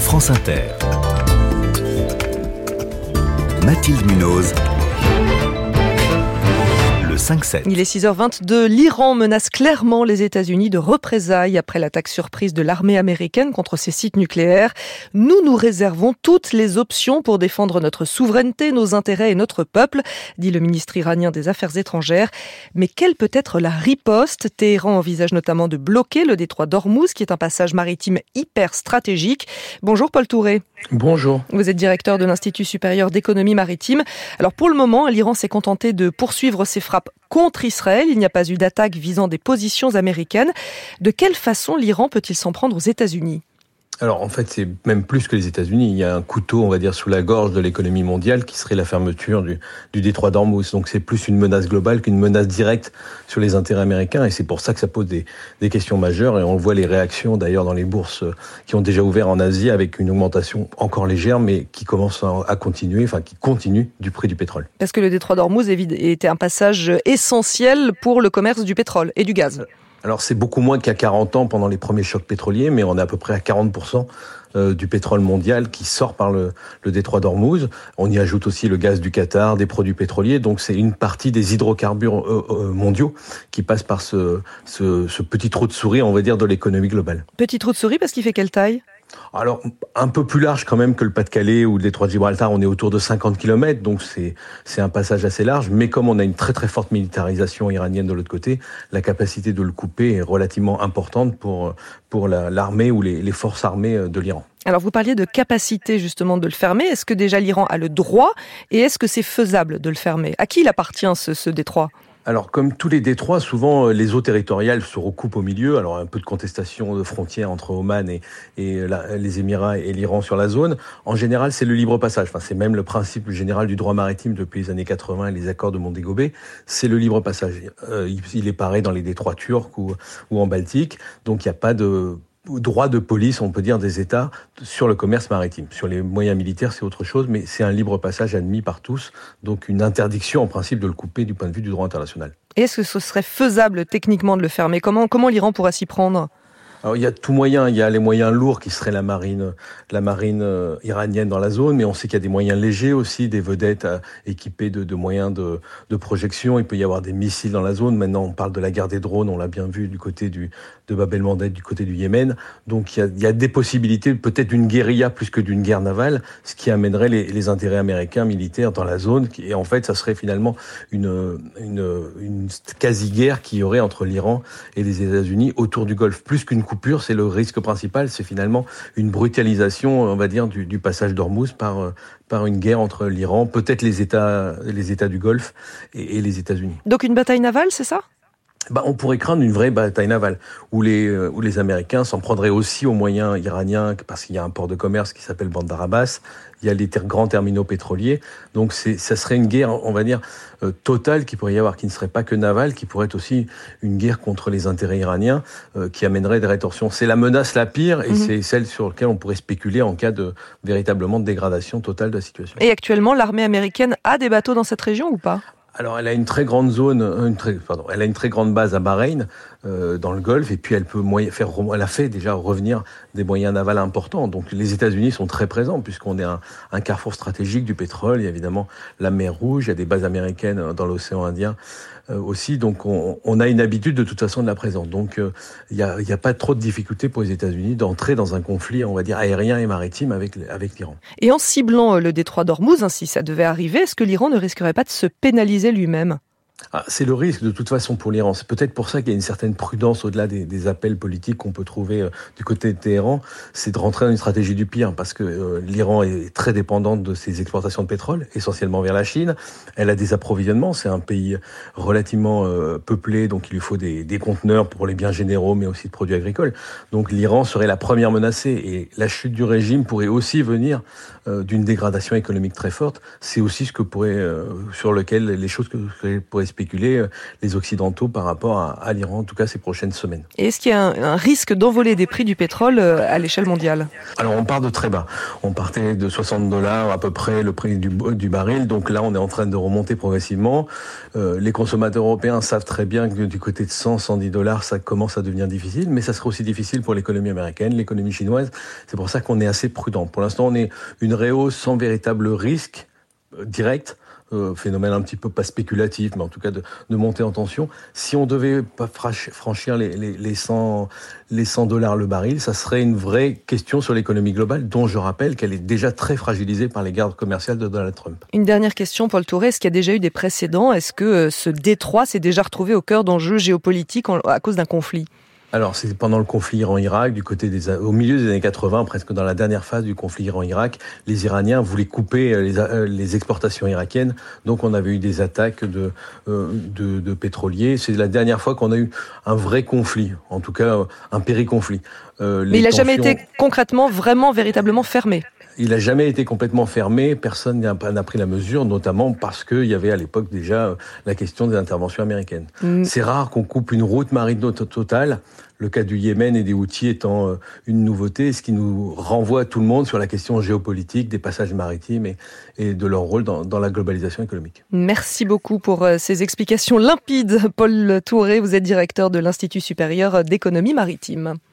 France Inter. Mathilde Munoz. Le 5-7. Il est 6h22. L'Iran menace clairement les États-Unis de représailles après l'attaque surprise de l'armée américaine contre ses sites nucléaires. Nous réservons toutes les options pour défendre notre souveraineté, nos intérêts et notre peuple, dit le ministre iranien des Affaires étrangères. Mais quelle peut être la riposte ? Téhéran envisage notamment de bloquer le détroit d'Ormuz, qui est un passage maritime hyper stratégique. Bonjour Paul Touré. Bonjour. Vous êtes directeur de l'Institut supérieur d'économie maritime. Alors pour le moment, l'Iran s'est contenté de poursuivre ses frappes contre Israël. Il n'y a pas eu d'attaque visant des positions américaines. De quelle façon l'Iran peut-il s'en prendre aux États-Unis ? Alors en fait, c'est même plus que les États-Unis. Il y a un couteau, on va dire, sous la gorge de l'économie mondiale qui serait la fermeture du détroit d'Ormuz. Donc c'est plus une menace globale qu'une menace directe sur les intérêts américains. Et c'est pour ça que ça pose des questions majeures. Et on voit les réactions d'ailleurs dans les bourses qui ont déjà ouvert en Asie avec une augmentation encore légère, mais qui commence à continuer, enfin qui continue du prix du pétrole. Parce que le détroit d'Ormuz était un passage essentiel pour le commerce du pétrole et du gaz. Alors c'est beaucoup moins qu'il y a 40 ans pendant les premiers chocs pétroliers, mais on est à peu près à 40% du pétrole mondial qui sort par le détroit d'Ormuz. On y ajoute aussi le gaz du Qatar, des produits pétroliers, donc c'est une partie des hydrocarbures mondiaux qui passe par ce petit trou de souris, on va dire, de l'économie globale. Petit trou de souris parce qu'il fait quelle taille ? Alors, un peu plus large quand même que le Pas-de-Calais ou le détroit de Gibraltar, on est autour de 50 km, donc c'est un passage assez large, mais comme on a une très très forte militarisation iranienne de l'autre côté, la capacité de le couper est relativement importante pour l'armée ou les forces armées de l'Iran. Alors vous parliez de capacité justement de le fermer, est-ce que déjà l'Iran a le droit et est-ce que c'est faisable de le fermer ? À qui il appartient ce détroit ? Alors, comme tous les détroits, souvent les eaux territoriales se recoupent au milieu. Alors, un peu de contestation de frontières entre Oman et les Émirats et l'Iran sur la zone. En général, c'est le libre passage. Enfin, c'est même le principe général du droit maritime depuis les années 80 et les accords de Montego Bay. C'est le libre passage. Il est pareil dans les détroits turcs ou en Baltique. Donc, il n'y a pas de droit de police, on peut dire, des États sur le commerce maritime. Sur les moyens militaires, c'est autre chose, mais c'est un libre passage admis par tous, donc une interdiction en principe de le couper du point de vue du droit international. Et est-ce que ce serait faisable techniquement de le fermer ? Comment l'Iran pourrait s'y prendre ? Alors, il y a tout moyen. Il y a les moyens lourds qui seraient la marine iranienne dans la zone, mais on sait qu'il y a des moyens légers aussi, des vedettes équipées de moyens de projection. Il peut y avoir des missiles dans la zone. Maintenant, on parle de la guerre des drones. On l'a bien vu du côté de Bab el-Mandeb, du côté du Yémen. Donc, il y a des possibilités, peut-être d'une guérilla plus que d'une guerre navale, ce qui amènerait les intérêts américains militaires dans la zone. Et en fait, ça serait finalement une quasi-guerre qu'il y aurait entre l'Iran et les États-Unis autour du Golfe. Plus qu'une coupure, c'est le risque principal, c'est finalement une brutalisation, on va dire, du passage d'Ormuz par une guerre entre l'Iran, peut-être les États du Golfe et les États-Unis. Donc une bataille navale, c'est ça ? On pourrait craindre une vraie bataille navale où les Américains s'en prendraient aussi aux moyens iraniens parce qu'il y a un port de commerce qui s'appelle Bandar Abbas, il y a les grands terminaux pétroliers, donc ça serait une guerre, on va dire, totale qui pourrait y avoir, qui ne serait pas que navale, qui pourrait être aussi une guerre contre les intérêts iraniens qui amènerait des rétorsions. C'est la menace la pire et c'est celle sur laquelle on pourrait spéculer en cas de véritablement de dégradation totale de la situation. Et actuellement, l'armée américaine a des bateaux dans cette région ou pas ? Alors, elle a une très grande elle a une très grande base à Bahreïn, dans le Golfe, et puis elle a fait déjà revenir des moyens navals importants. Donc, les États-Unis sont très présents, puisqu'on est un carrefour stratégique du pétrole. Il y a évidemment la mer Rouge, il y a des bases américaines dans l'océan Indien aussi. Donc, on a une habitude de toute façon de la présence. Donc, il y a pas trop de difficultés pour les États-Unis d'entrer dans un conflit, on va dire, aérien et maritime avec l'Iran. Et en ciblant le détroit d'Ormuz, si ça devait arriver, est-ce que l'Iran ne risquerait pas de se pénaliser lui-même ? C'est le risque de toute façon pour l'Iran. C'est peut-être pour ça qu'il y a une certaine prudence au-delà des appels politiques qu'on peut trouver du côté de Téhéran. C'est de rentrer dans une stratégie du pire parce que l'Iran est très dépendante de ses exportations de pétrole, essentiellement vers la Chine. Elle a des approvisionnements. C'est un pays relativement peuplé, donc il lui faut des conteneurs pour les biens généraux, mais aussi de produits agricoles. Donc l'Iran serait la première menacée et la chute du régime pourrait aussi venir d'une dégradation économique très forte. C'est aussi ce que sur lequel les choses pourraient spéculer les Occidentaux par rapport à l'Iran, en tout cas ces prochaines semaines. Et est-ce qu'il y a un risque d'envoler des prix du pétrole à l'échelle mondiale ? Alors on part de très bas. On partait de $60 à peu près le prix du baril. Donc là, on est en train de remonter progressivement. Les consommateurs européens savent très bien que du côté de $110, ça commence à devenir difficile. Mais ça sera aussi difficile pour l'économie américaine, l'économie chinoise. C'est pour ça qu'on est assez prudent. Pour l'instant, on est une rehausse sans véritable risque direct. Phénomène un petit peu pas spéculatif, mais en tout cas de montée en tension. Si on devait pas franchir les $100 le baril, ça serait une vraie question sur l'économie globale, dont je rappelle qu'elle est déjà très fragilisée par les guerres commerciales de Donald Trump. Une dernière question, Paul Touré. Est-ce qu'il y a déjà eu des précédents ? Est-ce que ce détroit s'est déjà retrouvé au cœur d'enjeux géopolitiques à cause d'un conflit ? Alors, c'est pendant le conflit Iran-Irak, au milieu des années 80, presque dans la dernière phase du conflit Iran-Irak, les Iraniens voulaient couper les exportations irakiennes. Donc, on avait eu des attaques de pétroliers. C'est la dernière fois qu'on a eu un vrai conflit, en tout cas un périconflit. Mais il n'a jamais été concrètement, vraiment, véritablement fermé. Il n'a jamais été complètement fermé, personne n'a pris la mesure, notamment parce qu'il y avait à l'époque déjà la question des interventions américaines. C'est rare qu'on coupe une route marine totale, le cas du Yémen et des Houthis étant une nouveauté, ce qui nous renvoie à tout le monde sur la question géopolitique des passages maritimes et de leur rôle dans la globalisation économique. Merci beaucoup pour ces explications limpides. Paul Touré, vous êtes directeur de l'Institut supérieur d'économie maritime.